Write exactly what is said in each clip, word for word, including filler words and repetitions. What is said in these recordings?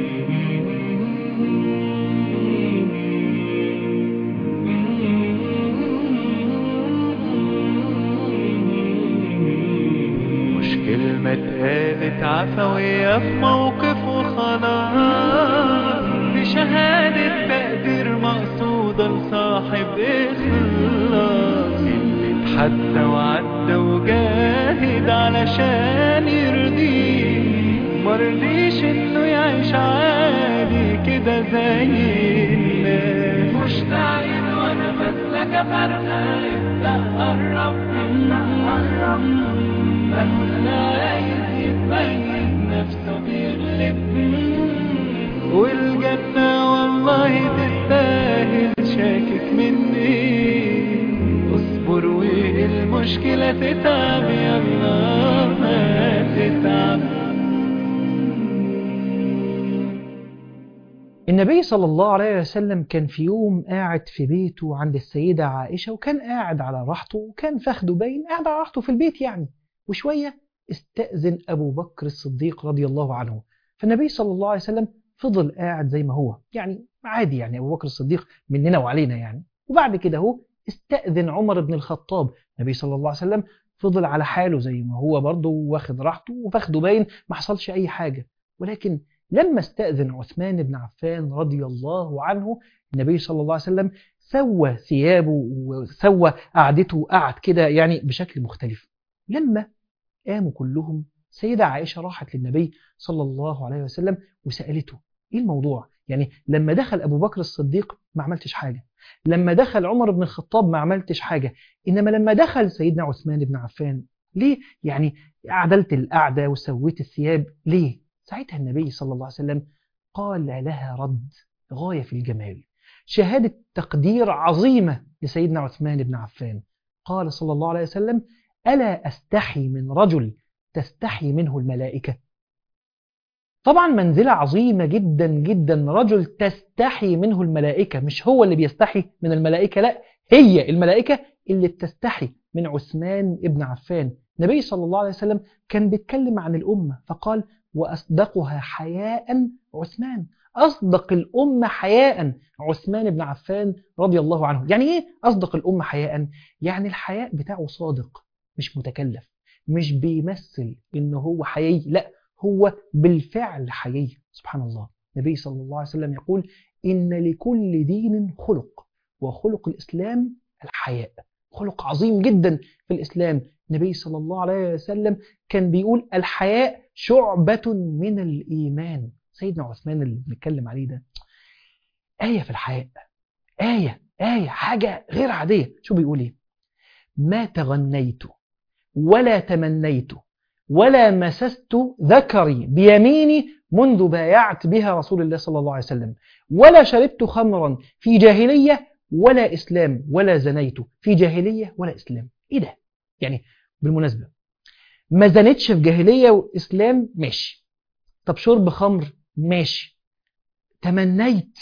مش كلمة اتقالت عفوية في موقف وخلاص، دي شهادة تقدير مقصودة لصاحب إخلاص، اللي اتحدى وعدى وجاهد علشان يرضيه، مرضيش إنه يعيش عادي كده زي الناس. مش تعيد وأنا بسلك فرقة، ابدأ قرب ابدأ قرب، أنا عايز يتميز نفسه بيغلب، والجنة والله تستاهل، شاكك مني اصبر والمشكلة تتعب، يلا ما تتعب. النبي صلى الله عليه وسلم كان في يوم قاعد في بيته عند السيدة عائشة، وكان قاعد على راحته، وكان فخده باين قاعد على راحته في البيت يعني. وشوية استأذن أبو بكر الصديق رضي الله عنه، فالنبي صلى الله عليه وسلم فضل قاعد زي ما هو يعني عادي، يعني أبو بكر الصديق مننا وعلينا يعني. وبعد كده هو استأذن عمر بن الخطاب، النبي صلى الله عليه وسلم فضل على حاله زي ما هو برضه، واخد راحته وفخده باين ما حصلش أي حاجة. ولكن لما استأذن عثمان بن عفان رضي الله عنه، النبي صلى الله عليه وسلم سوى ثيابه وسوى قعدته وقعد كده يعني بشكل مختلف. لما قاموا كلهم، سيدة عائشة راحت للنبي صلى الله عليه وسلم وسألته ايه الموضوع؟ يعني لما دخل أبو بكر الصديق ما عملتش حاجة، لما دخل عمر بن الخطاب ما عملتش حاجة، إنما لما دخل سيدنا عثمان بن عفان ليه؟ يعني عدلت القعدة وسويت الثياب ليه؟ ساعتها النبي صلى الله عليه وسلم قال لها رد غاية في الجمال، شهادة تقدير عظيمة لسيدنا عثمان بن عفان. قال صلى الله عليه وسلم ألا أستحي من رجل تستحي منه الملائكة؟ طبعا منزلة عظيمة جدا جدا، رجل تستحي منه الملائكة، مش هو اللي بيستحي من الملائكة، لا هي الملائكة اللي بتستحي من عثمان بن عفان. النبي صلى الله عليه وسلم كان بيتكلم عن الأمة فقال وأصدقها حياء عثمان، أصدق الأمة حياء عثمان بن عفان رضي الله عنه. يعني إيه أصدق الأمة حياء؟ يعني الحياء بتاعه صادق، مش متكلف، مش بيمثل إنه هو حيي، لا هو بالفعل حيي. سبحان الله، النبي صلى الله عليه وسلم يقول إن لكل دين خلق، وخلق الإسلام الحياء، خلق عظيم جدا في الإسلام. النبي صلى الله عليه وسلم كان بيقول الحياء شعبة من الإيمان. سيدنا عثمان اللي بنتكلم عليه ده آية في الحياء، آية آية حاجة غير عادية. شو بيقول إيه؟ ما تغنيت ولا تمنيت ولا مسست ذكري بيميني منذ بايعت بها رسول الله صلى الله عليه وسلم، ولا شربت خمرا في جاهلية ولا إسلام، ولا زنيت في جاهلية ولا إسلام. إيه ده؟ يعني بالمناسبة ما زنتش في جاهلية وإسلام ماشي، طب شرب خمر ماشي، تمنيت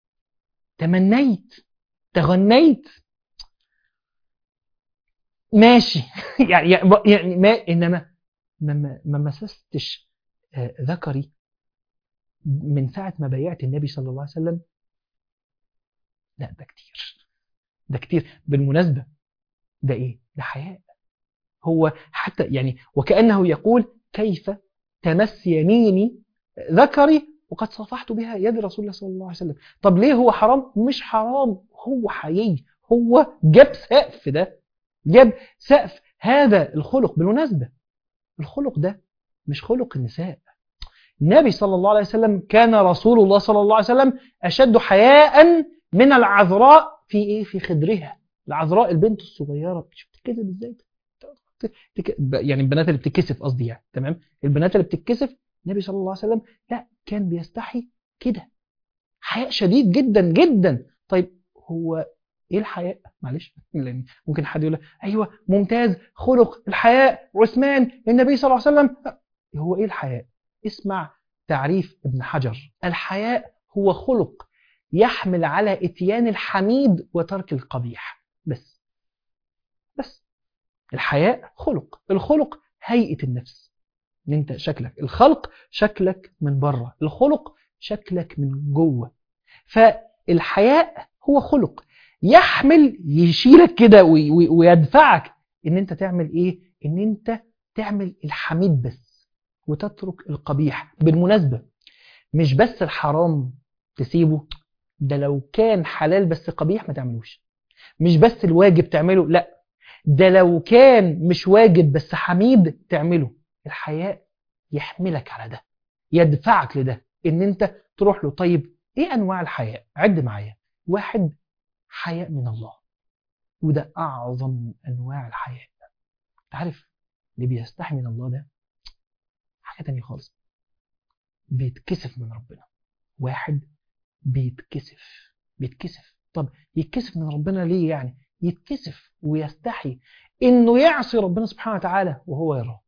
تمنيت تغنيت ماشي يعني يعني ما إنما ما ما مسستش ذكري من ساعة ما بايعت النبي صلى الله عليه وسلم. لا ده كتير، ده كتير. بالمناسبة ده إيه؟ ده حياء. هو حتى يعني وكأنه يقول كيف تمس يميني ذكري وقد صافحت بها يد رسول الله صلى الله عليه وسلم. طب ليه هو حرام؟ مش حرام، هو حيي، هو جاب سقف، ده جاب سقف هذا الخلق. بالمناسبة الخلق ده مش خلق النساء. النبي صلى الله عليه وسلم كان رسول الله صلى الله عليه وسلم أشد حياء من العذراء في إيه؟ في خدرها. العذراء البنت الصغيرة شفت كده ازاي؟ يعني البنات اللي بتتكسف قصدي يعني، تمام، البنات اللي بتتكسف النبي صلى الله عليه وسلم لا كان بيستحي كده، حياء شديد جدا جدا. طيب هو ايه الحياء؟ معلش لان ممكن حد يقول ايوه ممتاز خلق الحياء عثمان النبي صلى الله عليه وسلم، هو ايه الحياء؟ اسمع تعريف ابن حجر: الحياء هو خلق يحمل على اتيان الحميد وترك القبيح. بس بس الحياء خلق، الخلق هيئة النفس، ان انت شكلك، الخلق شكلك من بره، الخلق شكلك من جوه. فالحياء هو خلق يحمل يشيلك كده ويدفعك ان انت تعمل ايه؟ ان انت تعمل الحميد بس وتترك القبيح. بالمناسبة مش بس الحرام تسيبه، ده لو كان حلال بس قبيح ما تعملوش. مش بس الواجب تعمله، لا، ده لو كان مش واجب بس حميد تعمله. الحياء يحملك على ده، يدفعك لده، ان انت تروح له. طيب ايه انواع الحياء؟ عد معايا. واحد، حياء من الله، وده اعظم انواع الحياء. تعرف اللي بيستحي من الله ده حاجة تانية خالص، بيتكسف من ربنا. واحد بيتكسف بيتكسف طب يتكسف من ربنا ليه؟ يعني يتكسف ويستحي انه يعصي ربنا سبحانه وتعالى وهو يراه.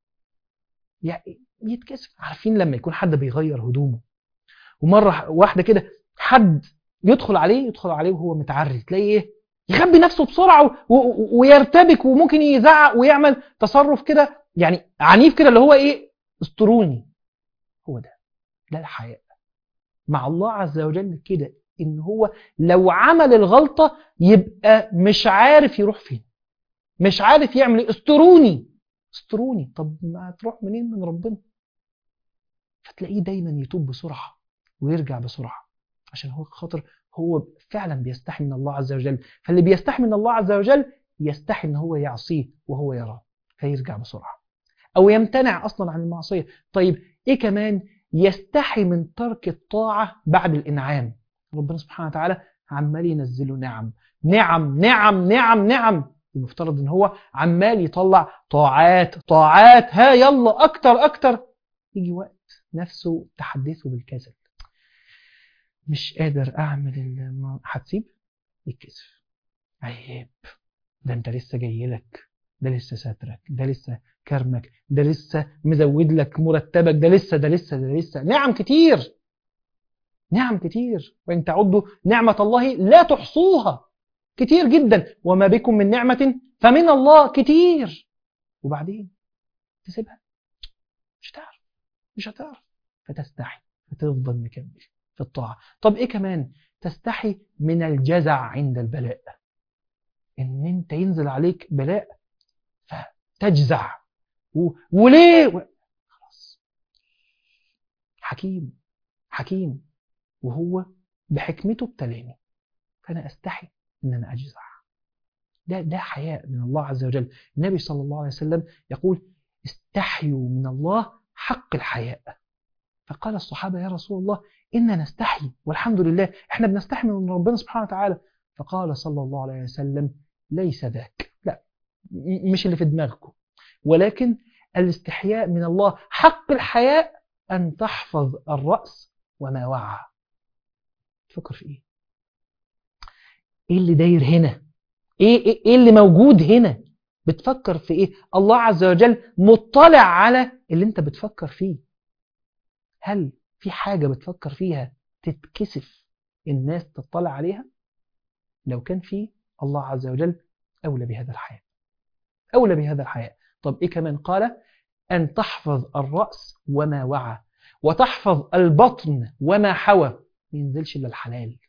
يعني يتكسف. عارفين لما يكون حد بيغير هدومه ومرة واحدة كده حد يدخل عليه يدخل عليه وهو متعري، تلاقيه ايه؟ يخبي نفسه بسرعة ويرتبك وممكن يزعق ويعمل تصرف كده يعني عنيف كده اللي هو ايه؟ استروني. هو ده ده الحياء مع الله عز وجل كده، ان هو لو عمل الغلطة يبقى مش عارف يروح فين، مش عارف يعمل ايه. استروني استروني. طب ما تروح منين من ربنا؟ فتلاقيه دايما يتوب بسرعة ويرجع بسرعة، عشان هو خاطر هو فعلا بيستحي من الله عز وجل. فاللي بيستحي من الله عز وجل يستحي ان هو يعصيه وهو يراه فيرجع بسرعة، او يمتنع اصلا عن المعصية. طيب ايه كمان؟ يستحي من ترك الطاعة بعد الانعام. ربنا سبحانه وتعالى عمال ينزله نعم نعم نعم نعم نعم، المفترض ان هو عمال يطلع طاعات طاعات، ها يلا اكتر اكتر. يجي وقت نفسه تحدثه بالكسل، مش قادر اعمل الم... هتسيب؟ يتكسف. عيب، ده انت لسه جاي لك، ده لسه ساترك، ده لسه كرمك، ده لسه مزود لك مرتبك، ده لسه ده لسه ده لسه نعم كتير، نعم كتير. وإن تعدوا نعمة الله لا تحصوها، كتير جدا. وما بكم من نعمة فمن الله، كتير. وبعدين تسيبها؟ مش هتعرف مش هتعرف فتستحي، فتفضل مكمل في الطاعة. طب إيه كمان؟ تستحي من الجزع عند البلاء، إن أنت ينزل عليك بلاء فتجزع و... وليه و... خلاص. حكيم حكيم وهو بحكمته ابتلاني، فأنا أستحي أن أنا أجزع. ده ده حياء من الله عز وجل. النبي صلى الله عليه وسلم يقول استحيوا من الله حق الحياء. فقال الصحابة يا رسول الله إننا نستحي والحمد لله، إحنا بنستحي من ربنا سبحانه وتعالى. فقال صلى الله عليه وسلم ليس ذاك، لا، مش اللي في دماغكم، ولكن الاستحياء من الله حق الحياء أن تحفظ الرأس وما وعى. تفكر في إيه؟ إيه اللي داير هنا؟ إيه, إيه, إيه اللي موجود هنا؟ بتفكر في إيه؟ الله عز وجل مطلع على اللي أنت بتفكر فيه. هل في حاجة بتفكر فيها تتكسف الناس تطلع عليها؟ لو كان في، الله عز وجل أولى بهذا الحياء، أولى بهذا الحياء. طب إيه كمان؟ قال أن تحفظ الرأس وما وعى، وتحفظ البطن وما حوى، ما ينزلش إلا الحلال،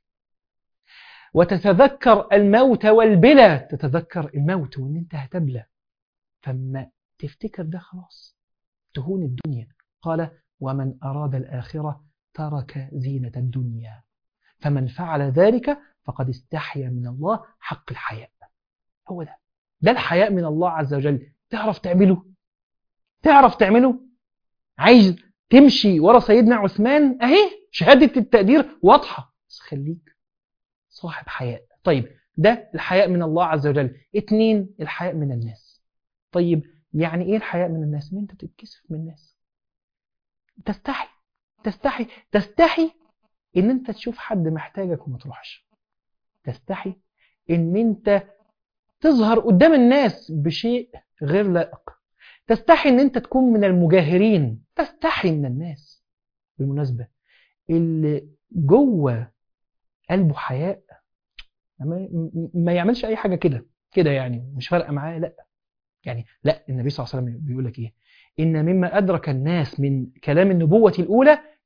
وتتذكر الموت والبلى، تتذكر الموت وإن أنت هتبلى، فما تفتكر ده خلاص تهون الدنيا. قال ومن أراد الآخرة ترك زينة الدنيا، فمن فعل ذلك فقد استحيا من الله حق الحياء. هو ده ده الحياء من الله عز وجل. تعرف تعمله؟ تعرف تعمله؟ عايز تمشي ورا سيدنا عثمان؟ أهي شهادة التقدير واضحة، بس خليك صاحب حياء. طيب ده الحياء من الله عز وجل. اتنين، الحياء من الناس. طيب يعني ايه الحياء من الناس؟ ان انت تتكسف من الناس، تستحي تستحي تستحي ان انت تشوف حد محتاجك وما تروحش، تستحي ان انت تظهر قدام الناس بشيء غير لائق، تستحي ان انت تكون من المجاهرين، تستحي من الناس. بالمناسبة اللي جوه قلبه حياء ما يعملش اي حاجة كده كده يعني مش فارقة معاه، لا يعني لا. النبي صلى الله عليه وسلم بيقول لك ايه؟ ان مما ادرك الناس من كلام النبوة الاولى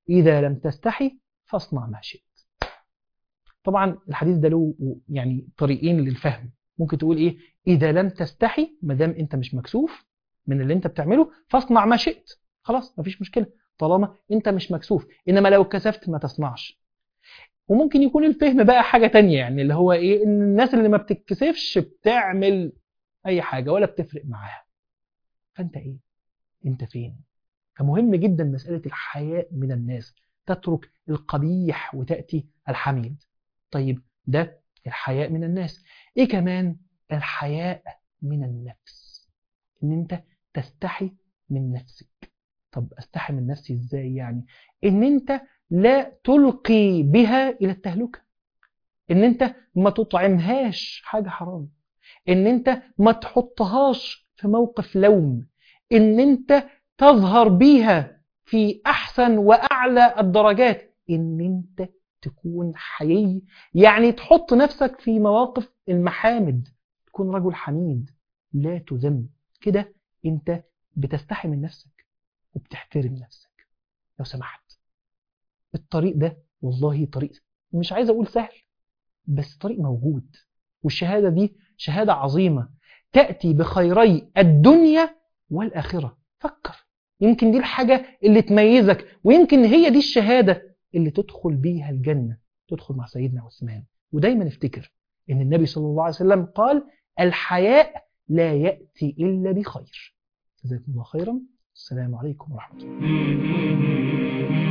إذا لم تستحي فاصنع ما شئت. طبعا الحديث ده له يعني طريقين للفهم. ممكن تقول إيه؟ إذا لم تستحي، مدام أنت مش مكسوف من اللي أنت بتعمله، فاصنع ما شئت، خلاص مفيش مشكلة طالما أنت مش مكسوف. إنما لو كسفت ما تصنعش. وممكن يكون الفهم بقى حاجة تانية، يعني اللي هو إيه؟ إن الناس اللي ما بتتكسفش بتعمل أي حاجة ولا بتفرق معاها. فأنت إيه؟ أنت فين؟ فمهم جدا مسألة الحياء من الناس، تترك القبيح وتأتي الحميد. طيب ده الحياء من الناس. إيه كمان؟ الحياء من النفس، إن أنت تستحي من نفسك. طب أستحي من نفسي إزاي يعني؟ إن أنت لا تلقي بها إلى التهلكة، إن أنت ما تطعمهاش حاجة حرام، إن أنت ما تحطهاش في موقف لوم، إن أنت تظهر بيها في أحسن وأعلى الدرجات، إن أنت تكون حيي، يعني تحط نفسك في مواقف المحامد، تكون رجل حميد لا تذم. كده أنت بتستحي من نفسك وبتحترم نفسك. لو سمحت، الطريق ده والله طريق مش عايز أقول سهل، بس طريق موجود. والشهادة دي شهادة عظيمة تأتي بخيري الدنيا والآخرة. فكر، يمكن دي الحاجة اللي تميزك، ويمكن هي دي الشهادة اللي تدخل بيها الجنة، تدخل مع سيدنا عثمان. ودايما افتكر إن النبي صلى الله عليه وسلم قال: الحياء لا يأتي إلا بخير. جزاكم الله خيرا. السلام عليكم ورحمة الله.